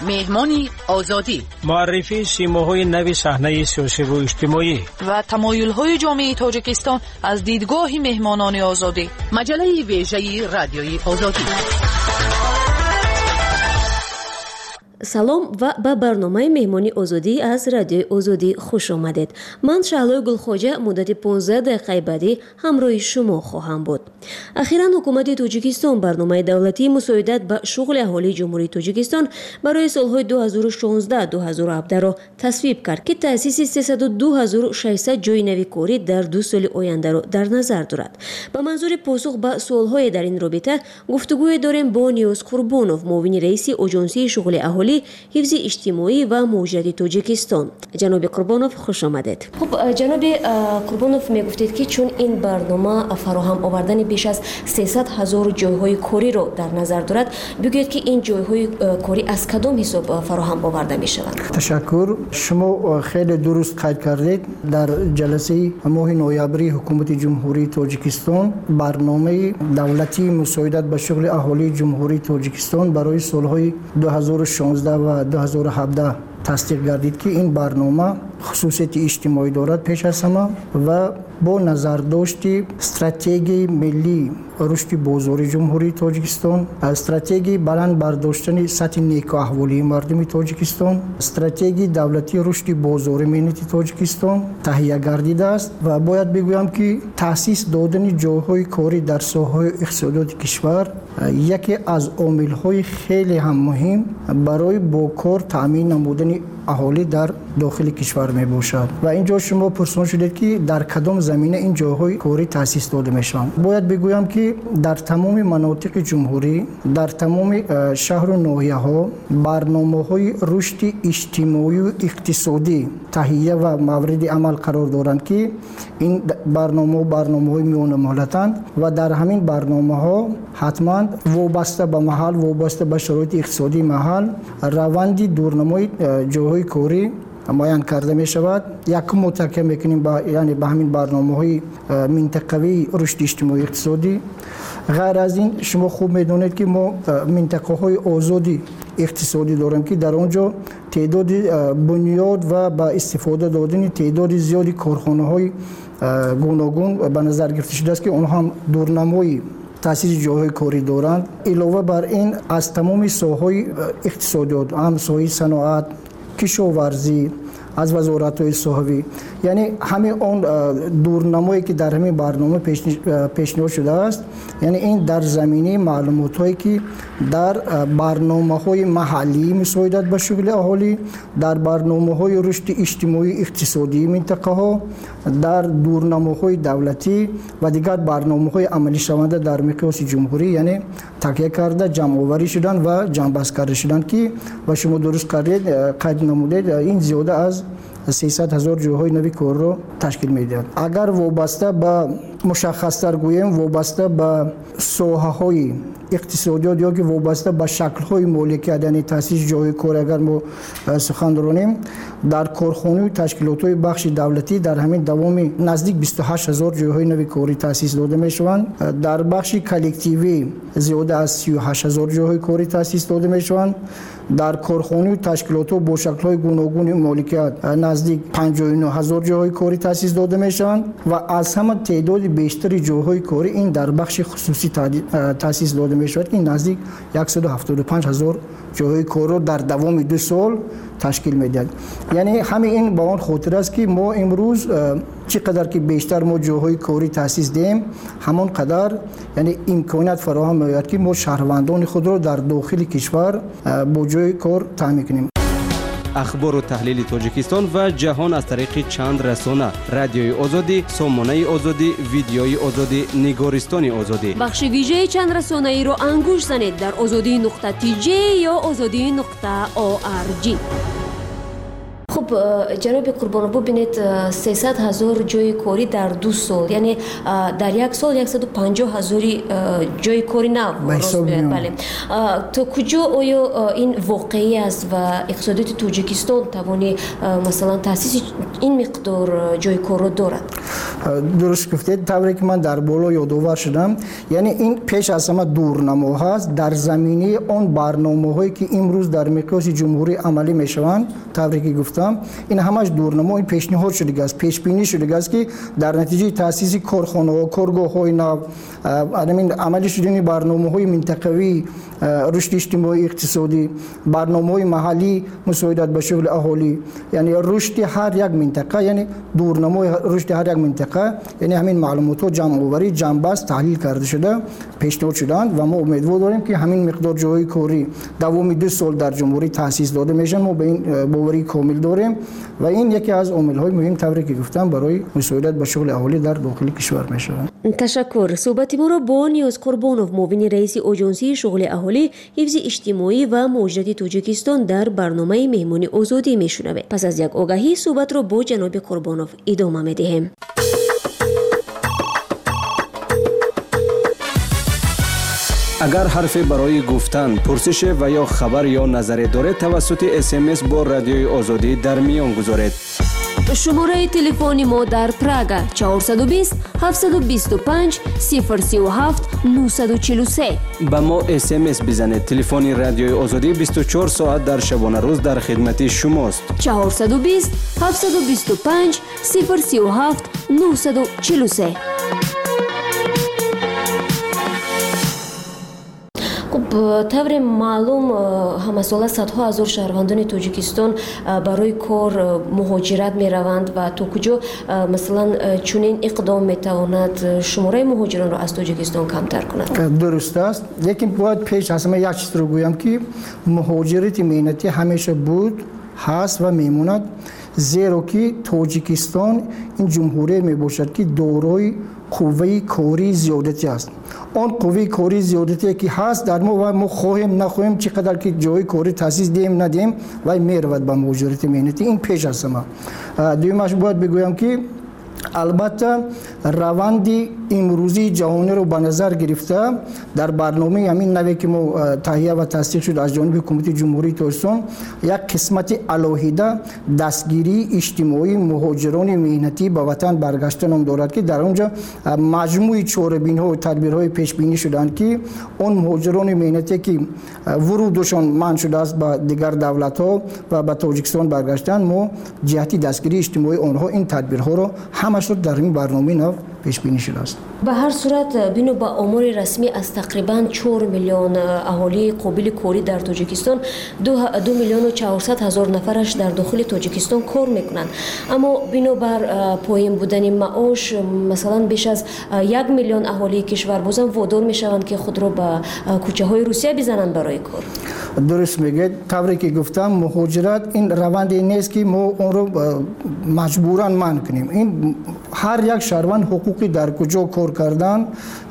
مهمانی آزادی، معرفی سیماهای نوی صحنه سیاسی و اجتماعی و تمایل‌های جامعه تاجیکستان از دیدگاه مهمانان آزادی. مجله ویژه رادیوی آزادی. салом ва ба барномаи меҳмони озодӣ аз радиои озодӣ хуш омадед. ман шаҳлои гулхоҷа муддати 15 дақиқаи баъдӣ ҳамроҳи шумо хоҳам буд. ахиран ҳукумати тоҷикистон барномаи давлатии мусоидат ба шуғли аҳолии ҷумҳурии тоҷикистон барои солҳои 2016-2017-ро тасвиб кард ки таъсиси 302,600 ҷойи нави корӣ дар 2 соли ояндаро дар назар дорад. ба манзури посух ба суолҳое дар ин робита гуфтугӯе дорем бо Ниёз Қурбонов, муовини раиси оҷонсии шуғли аҳолӣ ҳифзи иҷтимоӣ ва муҳоҷирати Тоҷикистон. ҷаноби Қурбонов, хуш омадед. Хуб, ҷаноби Қурбонов, мегуфтед ки чун ин барнома фароҳам овардани беш аз 300,000 ҷойҳои кориро дар назар дорад, бигӯед ки ин ҷойҳои корӣ аз кадом ҳисоб фароҳам оварда мешаванд? ташаккур. шумо хеле дуруст қайд кардед. дар ҷаласаи моҳи ноябри ҳукумати ҷумҳурии Тоҷикистон барномаи давлатии мусоидат ба шуғли аҳолии ҷумҳурии Тоҷикистон барои солҳои 2016 ва 2017 тасдиқ гардид ки ин барнома хусусияти иҷтимоӣ дорад пеш аз ҳама ва бо назардошти стратегияи миллии рушди бозори ҷумҳурии Тоҷикистон, стратегияи баланд бардоштани сатҳи некоаҳволии мардуми Тоҷикистон, стратегияи давлатии рушди бозори миллати Тоҷикистон таҳия гардидааст ва бояд бигӯям ки таъсис додани ҷойҳои корӣ дар соҳаҳои иқтисодиёти кишвар яке аз омилҳои хеле ҳам муҳим барои бо кор таъмин намудани аҳолӣ дар дохили кишвар мебошад. ва ин ҷо шумо пурсон шудед ки дар кадом замина ин ҷойҳои корӣ таъсис дода мешаванд. бояд бигӯям ки дар тамоми манотиқи ҷумҳурӣ, дар тамоми шаҳру ноҳияҳо барномаҳои рушди иҷтимоию иқтисодӣ таҳия ва мавриди амал қарор доранд ки ин барномаҳои миёнамуҳлатанд ва дар ҳамин барномаҳо ҳатман вобаста ба маҳал, вобаста ба шароити иқтисодии маҳал раванди дурнамои ҷойҳои корӣ муайян карда мешавад. якум мутакия мекунем ба ҳамин барномаҳои минтақавии рушди иҷтимоии иқтисодӣ. ғайр аз ин шумо хуб медонед ки мо минтақаҳои озоди иқтисодӣ дорем ки дар он ҷо теъдоди бунёд ва ба истифода додани теъдоди зиёди корхонаҳои гуногун ба назар гирифта шудааст ки онҳо ҳам дурнамои таъсири ҷойҳои корӣ доранд. илова бар ин аз тамоми соҳаҳои иқтисодиёт, ҳам соҳаи саноат, кишоварзӣ, аз вазоратҳои соҳавӣ, яъне ҳамин он дурнамое ки дар ҳамин барнома пешниҳод шудааст, яъне ин дар заминаи маълумотҳое ки дар барномаҳои маҳаллии мусоидат ба шуғли аҳолӣ, дар барномаҳои рушди иҷтимоии иқтисодии минтақаҳо, дар дурнамаҳои давлатӣ ва дигар барномаҳои амалишаванда дар миқёси ҷумҳурӣ, яъне такя карда ҷамъоварӣ шуданд ва ҷамъбаст карда шуданд ки ва шумо дуруст қайд намудед ин зиёда аз 300,000 ҷойҳои нави корро ташкил медиҳад. агар вобаста ба мушаххастар гӯем, вобаста ба соҳаҳои иқтисодиёт ё ки вобаста ба шаклҳои моликият, яъне таъсиси ҷойҳои кор агар мо сухан ронем, дар корхонаи ташкилотҳои бахши давлатӣ дар ҳамин давоми наздик 28,000 ҷойҳои нави корӣ таъсис дода мешаванд. дар бахши коллективӣ зиёда аз 38,000 ҷойҳои корӣ таъсис дода мешаванд. дар корхонаи ташкилотҳо бо шаклҳои гуногуни моликият наздик 59,000 ҷойҳои корӣ таъсис дода мешаванд ва аз ҳама теъдоди бештари ҷойҳои корӣ ин дар бахши хусусӣ таъсис дода мешавад ки наздик 175,000 ҷойҳои корро дар давоми 2 сол ташкил медиҳад. яъне ҳамин ин ба он хотир аст ки мо имрӯз чӣ қадар ки бештар мо ҷойҳои корӣ таъсис диҳем, ҳамон қадар яъне имконият фароҳам меояд ки мо шаҳрвандони худро дар дохили кишвар бо ҷойи кор таъмин кунем. ахбору таҳлили Тоҷикистон ва ҷаҳон аз тариқи чанд расона: радиои озодӣ, сомонаи озодӣ, видеои озодӣ, нигористони озодӣ. бахши вижаи чанд расонаиро ангуш занед дар озодӣ.tj ё озодӣ.org. خب جناب قربانو ببینید 300,000 جای کاری در 2 سال، یعنی در یک سال 150,000 جای کاری نو راست میاد. بله تا کجا آیا این واقعی است و اقتصادیات تاجیکستان توانی مثلا تاسیس این مقدار جای کار رو دارد؟ درست گفتید. طوری که من در بالا یادآور شدم، یعنی این پیش از همه دورنما هست در زمینه اون برنامه‌هایی که امروز در مقیاس جمهوری عملی میشوند. طوری که گفتم این همش دورنما، این پیشنهاد شده است، پیش بینی شده است که در نتیجه تاسیس کارخانه‌ها، کارگاه‌های نو، عملی شدن برنامه‌های منطقوی رشد اجتماعی اقتصادی، برنامه‌های محلی مساعدت به شغل اهالی، یعنی رشد هر یک منطقه، یعنی دورنمای رشد هر یک منطقه، یعنی همین معلومات جمع آوری جنبست تحلیل کرده شده پیشنهاد شدند و ما امیدوار داریم که همین مقدار جای کاری دوام 2 سال در جمهوری تاسیس داده میشن. ما به این باوری کامل داریم و این یکی از عامل‌های مهم طوری که گفتم برای مساعدت به شغل اهالی در داخل کشور میشه. تشکر. صحبت ما را با نیاز قربانوف، معاون رئیس آژانسی شغل اهالی، حفظ اجتماعی و مهاجرت تاجیکستان در برنامه مهمانی آزادی میشنوه. پس از یک آگهی صحبت را با جناب قربانوف ادامه میدهیم. اگر حرفی برای گفتن، پرسش و یا خبر یا نظری دارید توسط SMS با رادیوی آزادی در میان گذارید. شماره تلفن ما در پراگ 420 725 037 943. با ما SMS بزنید. تلفن رادیوی آزادی 24 ساعت در شبانه روز در خدمت شماست. 420 725 037 943. طور معلوم همساله صدها هزار شهروندان تاجیکستان برای کار مهاجرت می روند و تا کجا مثلا چنین اقدام می تواند شماره مهاجران را از تاجیکستان کمتر کند؟ درست است، لیکن باید پیش از همه یک چیز رو گویم که مهاجرت مهنتی همیشه بود، هست و میموند، زیرا که تاجیکستان این جمهوری می باشد که دارای قوه کاری زیادتی است. اون قوه کاری زیادتی که هست در ما خواهیم نخواهیم چقدر که جای کاری تاسیس دیم ندیم و میرود به مهاجرت مهنتی. این پیش از همه. دومش باید بگویم که البته روند امروزی جهانی رو به نظر گرفته در برنامه همین نوی که ما تهیه و تصدیق شد از جانب حکومت جمهوری تاجیکستان یک قسمت علاهیده دستگیری اجتماعی مهاجران مهنتی به وطن برگشتن هم دارد که در اونجا مجموعی چاره‌بین‌ها و تدبیرهای پیش بینی شدند که اون مهاجران مهنتی که ورودشان منع شده است به دیگر دولت‌ها و به تاجیکستان برگشتن، ما جهتی دستگیری اجتماعی آنها این تدبیرها رو همش رو در این برنامه نو پیش بینی شده است. به هر صورت بینو با آمار رسمی از تقریبا 4 میلیون اهالی قابل کاری در تاجیکستان 2 میلیون و 400 هزار نفرش در داخل تاجیکستان کار میکنند، اما بینو بر پایین بودن معاش مثلا بیش از 1 میلیون اهالی کشور بازم وادار میشوند که خود را به کوچه های روسیه بزنند برای کار. درست میگید. طوری که گفتم مهاجرت این روندی نیست که ما اون رو مجبوراً منع کنیم. این هر یک شهروند حقوقی در کجا کار کردن،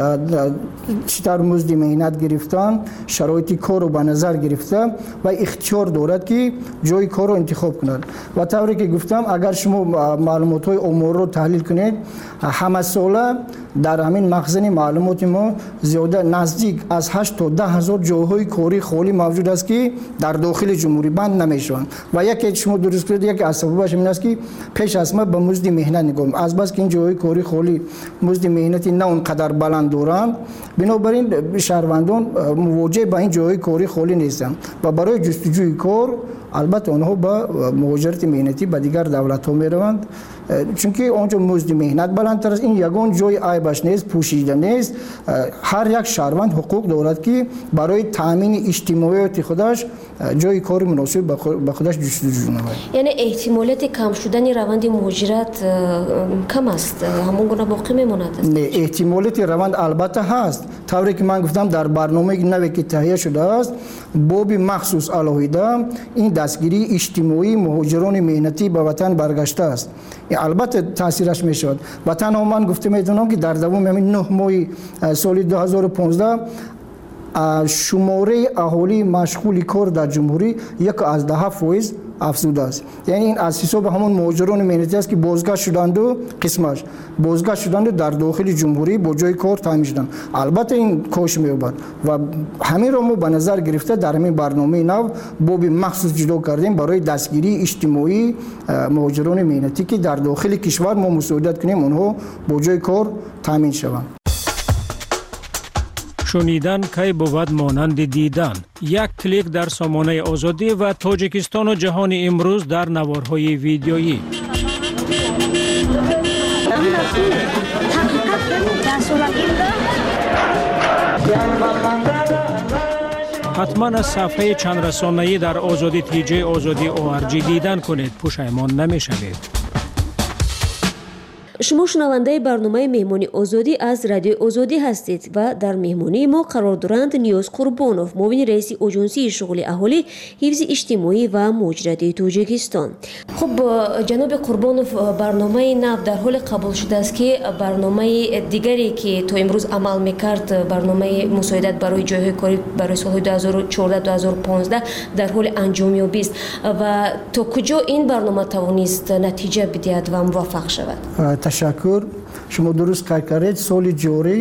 چطور مزد مهنت گرفتن، شرایط کار رو به نظر گرفته و اختیار دارد که جای کار رو انتخاب کند. و طوری که گفتم اگر شما معلومات های آمار رو تحلیل کنید، همه ساله در همین مخزن معلومات ما زیاده نزدیک از 8 تا 10 هزار جاهای کاری خالی موجود است که در داخل جمهوری بند نمیشوند و یکی شما درست کنید یک از سببش این است که پیش از ما به مزد مهنت نگاه از بس که این جاهای کاری خالی مزد مهنتی نه اونقدر بلند دارند، بنابراین شهروندان مواجه با این جاهای کاری خالی نیستند و برای جستجوی کار البته آنها با مهاجرت مهنتی به دیگر دولت‌ها میروند، چون که آنجا مزد مهنت بلندتر است. این یگان جای عیبش نیست، پوشیده نیست. هر یک شهروند حقوق دارد که برای تامین اجتماعیات خودش جای کار مناسب به خودش جستجو نماید. یعنی احتمالات کم شدن روند مهاجرت کم است، همون گونه باقی میماند؟ نه، احتمالات روند البته هست. طوری که من گفتم در برنامه نوی که تهیه شده است باب مخصوص علاوه این دستگیری اجتماعی مهاجران مهنتی به وطن برگشته است. البته تاثیرش میشود و تنها من گفته میدونم که در دوام همین 9 ماه سال 2015 شماره اهالی مشغول کار در جمهوری 11% افزوده است. یعنی این از حساب همون مهاجران مهنتی است که بازگشت شدند و قسمش بازگشت شدند در داخل جمهوری با جای کار تامین شدند. البته این کاهش می‌یابد و همین را ما به نظر گرفته در همین برنامه نو باب مخصوص جدا کردیم برای دستگیری اجتماعی مهاجران مهنتی که در داخل کشور ما مساعدت کنیم اونها با جای کار تامین شوند. شنیدن کی بود مانند دیدن. یک کلیک در سامانه آزادی و تاجیکستان و جهان امروز در نوارهای ویدیویی. حتما از صفحه چند رسانه‌ای در آزادی تیجی آزادی ORG دیدن کنید. پشیمان نمی‌شوید. شما شنونده برنامه مهمانی آزادی از رادیو آزادی هستید و در مهمانی ما قرار دارند نیوز قربانوف، معاون رئیس اجنسی شغل اهالی حفظ اجتماعی و مهاجرت تاجیکستان. خب جناب قربانوف، برنامه نو در حال قبول شده است که برنامه دیگری که تا امروز عمل میکرد، برنامه مساعدت برای جایهای کاری برای سالهای 2014-2015 در حال انجامیابی است و تا کجا این برنامه توانست نتیجه بدهد و موفق شود؟ تشکر. شما درست کردید. سال جاری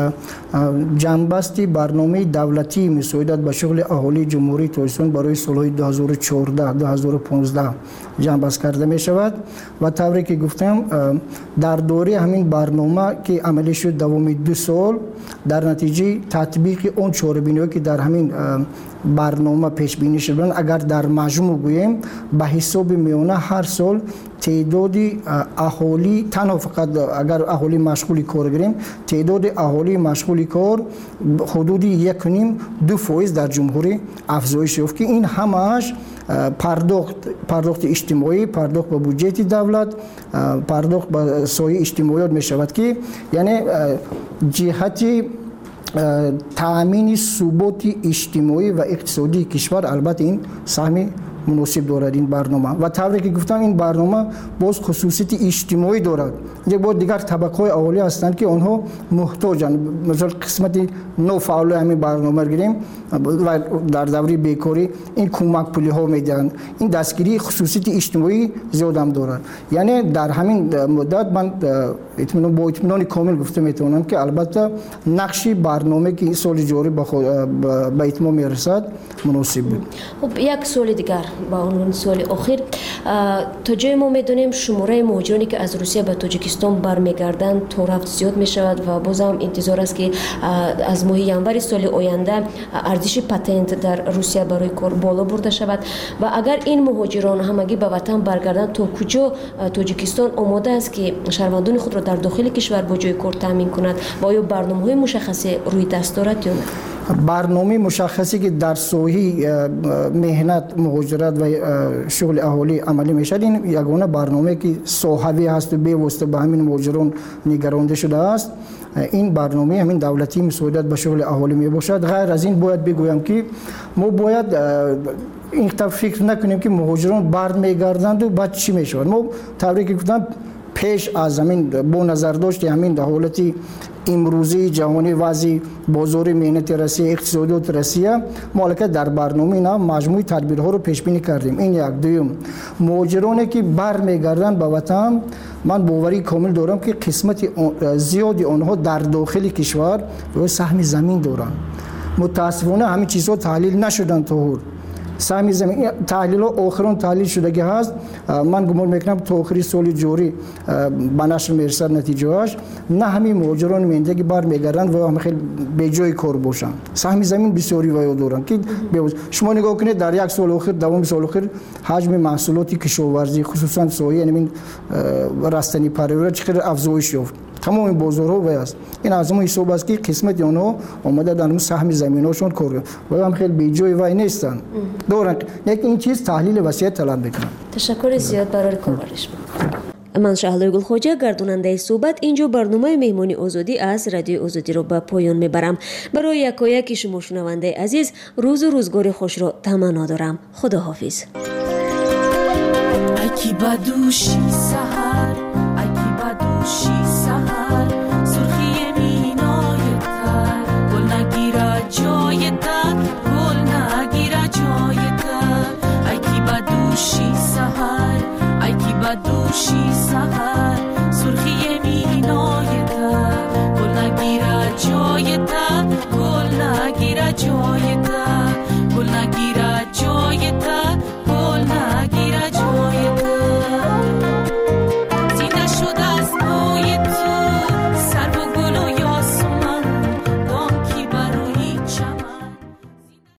جنبستی برنامه دولتی مساعدت به شغل اهالی جمهوری تاجیکستان برای سالهای 2014-2015 جنبست کرده می شود و طوری که گفتم در دوره همین برنامه که عملی شد دوام 2 سال در نتیجه تطبیق اون چاره‌بینی‌هایی که در همین برنامه پیش بینی شدن، اگر در مجموع گوییم به حساب میانه هر سال تعداد اهالی، تنها فقط اگر اهالی مشغول کار گیریم، تعداد اهالی مشغول کار حدود 1.5-2% در جمهوری افزایش یافت که این همش پرداخت اجتماعی، پرداخت به بودجه دولت، پرداخت به سایه اجتماعیات می شود که یعنی جهت تأمین ثبات اجتماعی و اقتصادی کشور البته این سهم مناسب دارد این برنامه و طوری که گفتم این برنامه باز خصوصیت اجتماعی دارد. یک بار دیگر طبقه اهالی هستند که آنها محتاجند. مثلا قسمت نوفعال همین برنامه گیریم و در دوره بیکاری این کمک پولی ها میدن. این دستگیری خصوصیت اجتماعی زیاد هم دارد. یعنی در همین مدت من با اطمینان کامل گفته میتونم که البته نقش برنامه که سال جاری به اتمام میرسد مناسب بود. خب یک سال دیگر با عنوان سال آخر، تا جای ما میدونیم شماره مهاجرانی که از روسیه به تاجیکستان برمیگردند تا رفت زیاد می شود و باز هم انتظار است که از ماه ینور سال آینده ارزش پتنت در روسیه برای کار بالا برده شود و اگر این مهاجران همگی به وطن برگردند تا کجا تاجیکستان آماده است که شهروندان خود را در داخل کشور با جای کار تامین کند و آیا برنامه‌های مشخصی روی دست دارد یا نه؟ برنامه مشخصی که در ساحه مهنت، مهاجرت و شغل اهالی عملی میشد، این یگانه برنامه که صاحبی هست و به واسطه به همین مهاجران نگرانده شده است. این برنامه همین دولتی مساعدت به شغل اهالی می باشد. غیر از این باید بگویم که ما باید این فکر نکنیم که مهاجران برمیگردند و بعد چی میشود. ما طوری که گفتم پیش از همین با نظر داشت همین حالت امروزی جهانی وضع بازار مهنت روسیه، اقتصادیات روسیه، مالک در برنامه نه مجموعه تدبیرها رو پیش بینی کردیم. این یک. دوم، مهاجرانی که برمیگردن به وطن، من باوری کامل دارم که قسمت زیادی آنها در داخل کشور و سهم زمین دارن. متاسفانه همین چیزها تحلیل نشدن تا حال. سهم زمین تحلیل آخران تحلیل شدگی هست. من گمان میکنم تا آخری سال جاری به نشر میرسد نتیجهش. نه همین مهاجران مهندگی برمیگردند و هم خیلی به جای کار باشن. سهم زمین بسیاری ویا دارن که شما نگاه کنید در یک سال آخر، دوم سال آخر، حجم محصولات کشاورزی خصوصا سایه یعنی رستنی پروری چقدر افزایش یافت. تمام این بازارها ویاست. این از اون حساب است که قسمت آنها آمده در سهم زمیناشون کار و هم خیلی به جای وای نیستن. دورن یک این چیز تحلیل وسیع طلب میکنم. تشکر زیاد برای کاورش. من شهلا گلخوجه گرداننده صحبت اینجا برنامه مهمانی آزادی از رادیو آزادی رو به پایان میبرم. برای یکایک شما شنونده عزیز روز و روزگار خوش رو تمنا دارم. خداحافظ. اکی بدوشی سحر، اکی بدوشی سحر، سرخی مینای تر، گل نگیره جای تر، گل نگیره جای تر، اکی بدوشی خورشید سحر